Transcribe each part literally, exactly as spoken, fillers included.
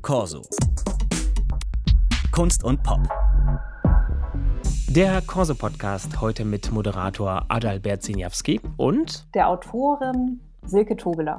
Corso. Kunst und Pop. Der Corso-Podcast heute mit Moderator Adalbert Siniawski und der Autorin Silke Togeler.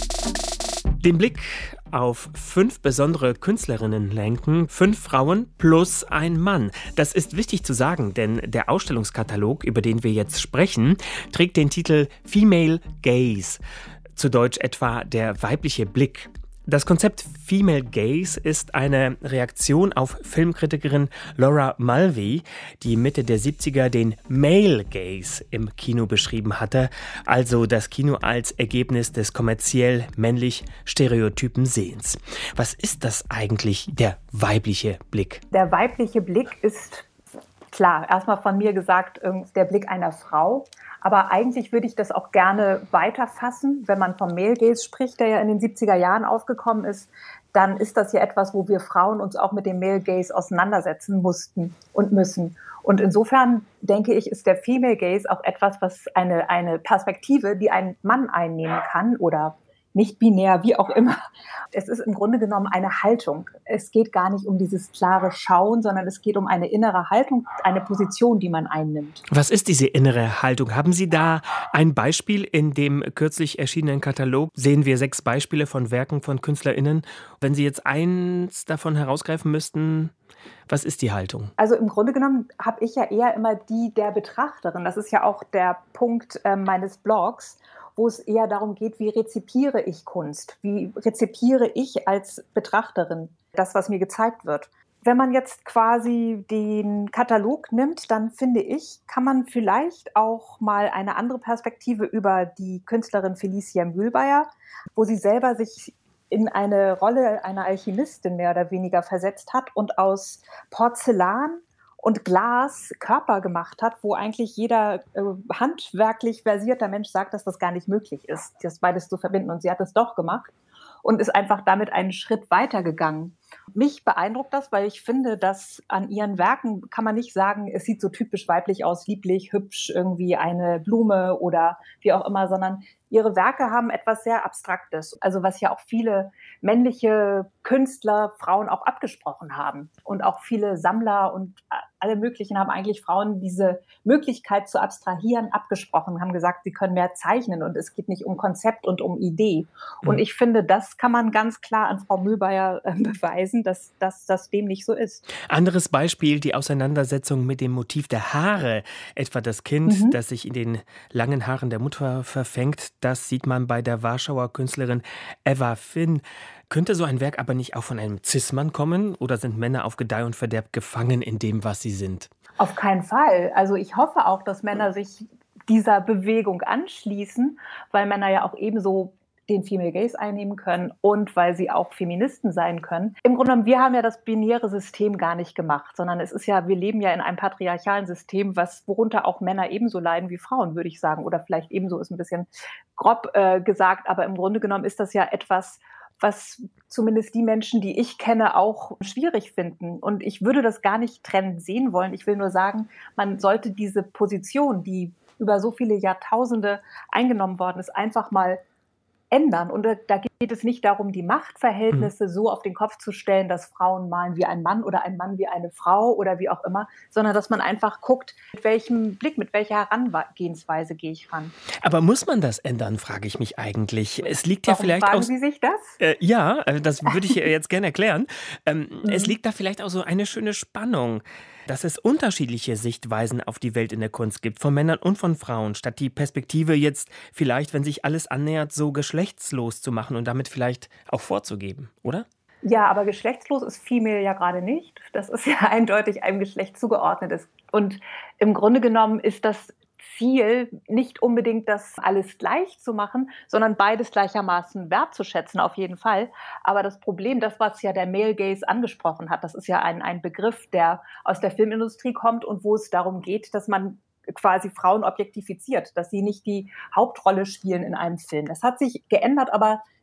Den Blick auf fünf besondere Künstlerinnen lenken, fünf Frauen plus ein Mann. Das ist wichtig zu sagen, denn der Ausstellungskatalog, über den wir jetzt sprechen, trägt den Titel Female Gaze, zu Deutsch etwa der weibliche Blick. Das Konzept Female Gaze ist eine Reaktion auf Filmkritikerin Laura Mulvey, die Mitte der siebziger den Male Gaze im Kino beschrieben hatte, also das Kino als Ergebnis des kommerziell männlich stereotypen Sehens. Was ist das eigentlich, der weibliche Blick? Der weibliche Blick ist, klar, erstmal von mir gesagt, der Blick einer Frau. Aber eigentlich würde ich das auch gerne weiterfassen. Wenn man vom Male Gaze spricht, der ja in den siebziger Jahren aufgekommen ist, dann ist das ja etwas, wo wir Frauen uns auch mit dem Male Gaze auseinandersetzen mussten und müssen. Und insofern, denke ich, ist der Female Gaze auch etwas, was eine, eine Perspektive, die ein Mann einnehmen kann oder nicht binär, wie auch immer. Es ist im Grunde genommen eine Haltung. Es geht gar nicht um dieses klare Schauen, sondern es geht um eine innere Haltung, eine Position, die man einnimmt. Was ist diese innere Haltung? Haben Sie da ein Beispiel? In dem kürzlich erschienenen Katalog sehen wir sechs Beispiele von Werken von KünstlerInnen. Wenn Sie jetzt eins davon herausgreifen müssten, was ist die Haltung? Also im Grunde genommen habe ich ja eher immer die der Betrachterin. Das ist ja auch der Punkt äh, meines Blogs, wo es eher darum geht, wie rezipiere ich Kunst? Wie rezipiere ich als Betrachterin das, was mir gezeigt wird? Wenn man jetzt quasi den Katalog nimmt, dann finde ich, kann man vielleicht auch mal eine andere Perspektive über die Künstlerin Felicia Mühlbayer, wo sie selber sich in eine Rolle einer Alchemistin mehr oder weniger versetzt hat und aus Porzellan und Glas Körper gemacht hat, wo eigentlich jeder äh, handwerklich versierter Mensch sagt, dass das gar nicht möglich ist, das beides zu verbinden. Und sie hat es doch gemacht und ist einfach damit einen Schritt weitergegangen. Mich beeindruckt das, weil ich finde, dass an ihren Werken kann man nicht sagen, es sieht so typisch weiblich aus, lieblich, hübsch, irgendwie eine Blume oder wie auch immer, sondern ihre Werke haben etwas sehr Abstraktes, also was ja auch viele männliche Künstler, Frauen auch abgesprochen haben. Und auch viele Sammler und alle möglichen haben eigentlich Frauen diese Möglichkeit zu abstrahieren abgesprochen, haben gesagt, sie können mehr zeichnen und es geht nicht um Konzept und um Idee. Mhm. Und ich finde, das kann man ganz klar an Frau Mühlbayer äh, beweisen, dass, dass das dem nicht so ist. Anderes Beispiel, die Auseinandersetzung mit dem Motiv der Haare, etwa das Kind, mhm. das sich in den langen Haaren der Mutter verfängt. Das sieht man bei der Warschauer Künstlerin Eva Finn. Könnte so ein Werk aber nicht auch von einem Cis-Mann kommen? Oder sind Männer auf Gedeih und Verderb gefangen in dem, was sie sind? Auf keinen Fall. Also ich hoffe auch, dass Männer sich dieser Bewegung anschließen, weil Männer ja auch ebenso den Female Gaze einnehmen können und weil sie auch Feministen sein können. Im Grunde genommen, wir haben ja das binäre System gar nicht gemacht, sondern es ist ja, wir leben ja in einem patriarchalen System, was worunter auch Männer ebenso leiden wie Frauen, würde ich sagen. Oder vielleicht ebenso ist ein bisschen grob äh, gesagt, aber im Grunde genommen ist das ja etwas, was zumindest die Menschen, die ich kenne, auch schwierig finden. Und ich würde das gar nicht trennend sehen wollen. Ich will nur sagen, man sollte diese Position, die über so viele Jahrtausende eingenommen worden ist, einfach mal ändern. Und da geht es nicht darum, die Machtverhältnisse mhm. so auf den Kopf zu stellen, dass Frauen malen wie ein Mann oder ein Mann wie eine Frau oder wie auch immer, sondern dass man einfach guckt, mit welchem Blick, mit welcher Herangehensweise gehe ich ran. Aber muss man das ändern, frage ich mich eigentlich. Es liegt Warum ja vielleicht fragen auch, Sie sich das? Äh, ja, das würde ich jetzt gerne erklären. Ähm, mhm. Es liegt da vielleicht auch so eine schöne Spannung, dass es unterschiedliche Sichtweisen auf die Welt in der Kunst gibt, von Männern und von Frauen, statt die Perspektive jetzt vielleicht, wenn sich alles annähert, so geschlechtslos zu machen und damit vielleicht auch vorzugeben, oder? Ja, aber geschlechtslos ist Female ja gerade nicht. Das ist ja eindeutig einem Geschlecht zugeordnet. Und im Grunde genommen ist das Ziel nicht unbedingt, das alles gleich zu machen, sondern beides gleichermaßen wertzuschätzen, auf jeden Fall. Aber das Problem, das, was ja der Male Gaze angesprochen hat, das ist ja ein, ein Begriff, der aus der Filmindustrie kommt und wo es darum geht, dass man quasi Frauen objektifiziert, dass sie nicht die Hauptrolle spielen in einem Film. Das hat sich geändert, aber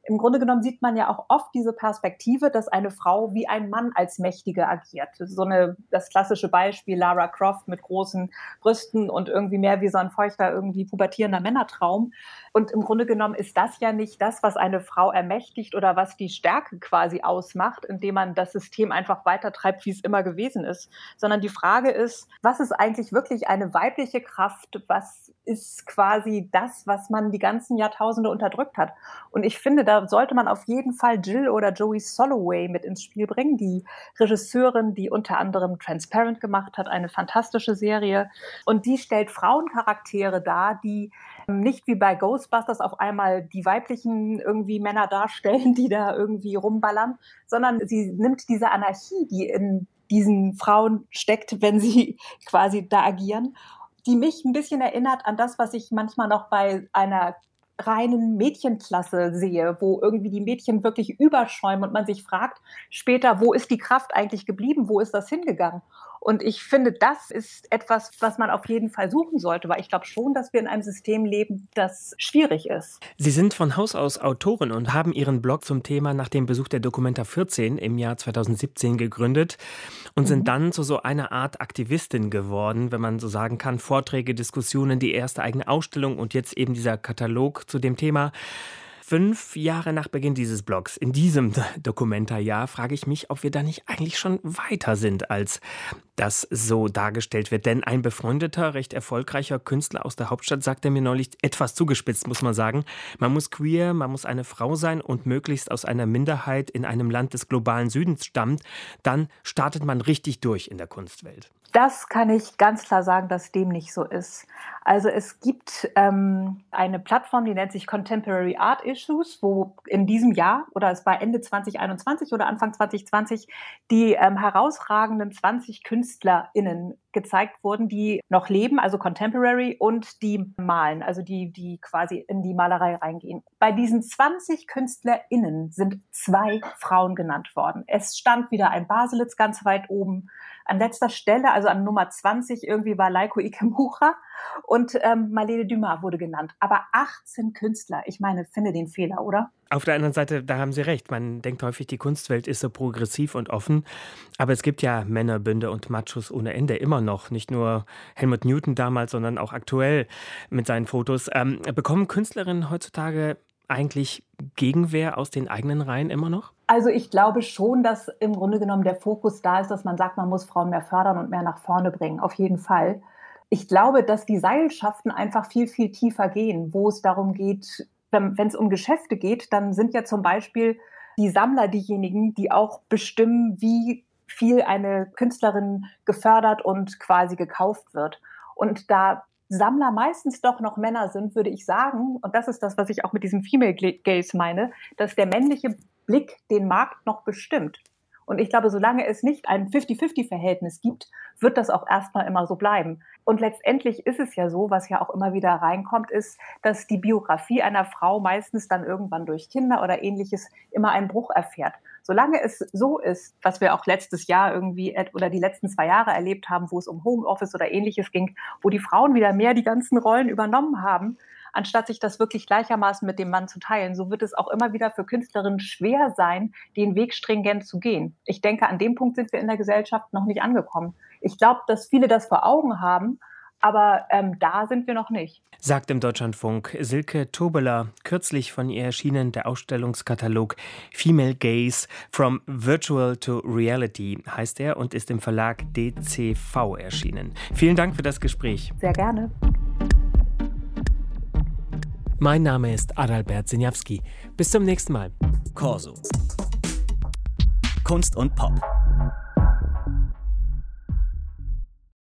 Im Grunde genommen sieht man ja auch oft diese Perspektive, dass eine Frau wie ein Mann als Mächtige agiert. So eine, das klassische Beispiel Lara Croft mit großen Brüsten und irgendwie mehr wie so ein feuchter, irgendwie pubertierender Männertraum. Und im Grunde genommen ist das ja nicht das, was eine Frau ermächtigt oder was die Stärke quasi ausmacht, indem man das System einfach weitertreibt, wie es immer gewesen ist. Sondern die Frage ist, was ist eigentlich wirklich eine weibliche Kraft? Was ist quasi das, was man die ganzen Jahrtausende unterdrückt hat? Und ich finde, da sollte man auf jeden Fall Jill oder Joey Soloway mit ins Spiel bringen, die Regisseurin, die unter anderem Transparent gemacht hat, eine fantastische Serie. Und die stellt Frauencharaktere dar, die nicht wie bei Ghostbusters auf einmal die weiblichen irgendwie Männer darstellen, die da irgendwie rumballern, sondern sie nimmt diese Anarchie, die in diesen Frauen steckt, wenn sie quasi da agieren, die mich ein bisschen erinnert an das, was ich manchmal noch bei einer reinen Mädchenklasse sehe, wo irgendwie die Mädchen wirklich überschäumen und man sich fragt später, wo ist die Kraft eigentlich geblieben, wo ist das hingegangen? Und ich finde, das ist etwas, was man auf jeden Fall suchen sollte, weil ich glaube schon, dass wir in einem System leben, das schwierig ist. Sie sind von Haus aus Autorin und haben Ihren Blog zum Thema nach dem Besuch der Documenta vierzehn im Jahr zweitausendsiebzehn gegründet und mhm. sind dann zu so einer Art Aktivistin geworden, wenn man so sagen kann. Vorträge, Diskussionen, die erste eigene Ausstellung und jetzt eben dieser Katalog zu dem Thema. Fünf Jahre nach Beginn dieses Blogs, in diesem Documenta-Jahr, frage ich mich, ob wir da nicht eigentlich schon weiter sind, als das so dargestellt wird. Denn ein befreundeter, recht erfolgreicher Künstler aus der Hauptstadt sagte mir neulich, etwas zugespitzt, muss man sagen, man muss queer, man muss eine Frau sein und möglichst aus einer Minderheit in einem Land des globalen Südens stammt, dann startet man richtig durch in der Kunstwelt. Das kann ich ganz klar sagen, dass dem nicht so ist. Also es gibt ähm, eine Plattform, die nennt sich Contemporary Art Issues, wo in diesem Jahr, oder es war Ende zwanzig einundzwanzig oder Anfang zwanzig zwanzig, die ähm, herausragenden zwanzig KünstlerInnen gezeigt wurden, die noch leben, also Contemporary, und die malen, also die, die quasi in die Malerei reingehen. Bei diesen zwanzig KünstlerInnen sind zwei Frauen genannt worden. Es stand wieder ein Baselitz ganz weit oben. An letzter Stelle, also an Nummer zwanzig, irgendwie war Leiko Ikemura und ähm, Marlene Dumas wurde genannt. Aber achtzehn Künstler, ich meine, finde den Fehler, oder? Auf der anderen Seite, da haben Sie recht, man denkt häufig, die Kunstwelt ist so progressiv und offen, aber es gibt ja Männerbünde und Machos ohne Ende immer noch, nicht nur Helmut Newton damals, sondern auch aktuell mit seinen Fotos. Ähm, bekommen Künstlerinnen heutzutage eigentlich Gegenwehr aus den eigenen Reihen immer noch? Also ich glaube schon, dass im Grunde genommen der Fokus da ist, dass man sagt, man muss Frauen mehr fördern und mehr nach vorne bringen, auf jeden Fall. Ich glaube, dass die Seilschaften einfach viel, viel tiefer gehen, wo es darum geht, wenn es um Geschäfte geht, dann sind ja zum Beispiel die Sammler diejenigen, die auch bestimmen, wie viel eine Künstlerin gefördert und quasi gekauft wird. Und da Sammler meistens doch noch Männer sind, würde ich sagen, und das ist das, was ich auch mit diesem Female Gaze meine, dass der männliche Blick den Markt noch bestimmt. Und ich glaube, solange es nicht ein fifty-fifty-Verhältnis gibt, wird das auch erstmal immer so bleiben. Und letztendlich ist es ja so, was ja auch immer wieder reinkommt, ist, dass die Biografie einer Frau meistens dann irgendwann durch Kinder oder Ähnliches immer einen Bruch erfährt. Solange es so ist, was wir auch letztes Jahr irgendwie oder die letzten zwei Jahre erlebt haben, wo es um Homeoffice oder Ähnliches ging, wo die Frauen wieder mehr die ganzen Rollen übernommen haben, anstatt sich das wirklich gleichermaßen mit dem Mann zu teilen, so wird es auch immer wieder für Künstlerinnen schwer sein, den Weg stringent zu gehen. Ich denke, an dem Punkt sind wir in der Gesellschaft noch nicht angekommen. Ich glaube, dass viele das vor Augen haben, aber ähm, da sind wir noch nicht. Sagt im Deutschlandfunk Silke Tobeler, kürzlich von ihr erschienen der Ausstellungskatalog Female Gaze From Virtual to Reality heißt er und ist im Verlag D C V erschienen. Vielen Dank für das Gespräch. Sehr gerne. Mein Name ist Adalbert Sinjawski. Bis zum nächsten Mal. Corso. Kunst und Pop.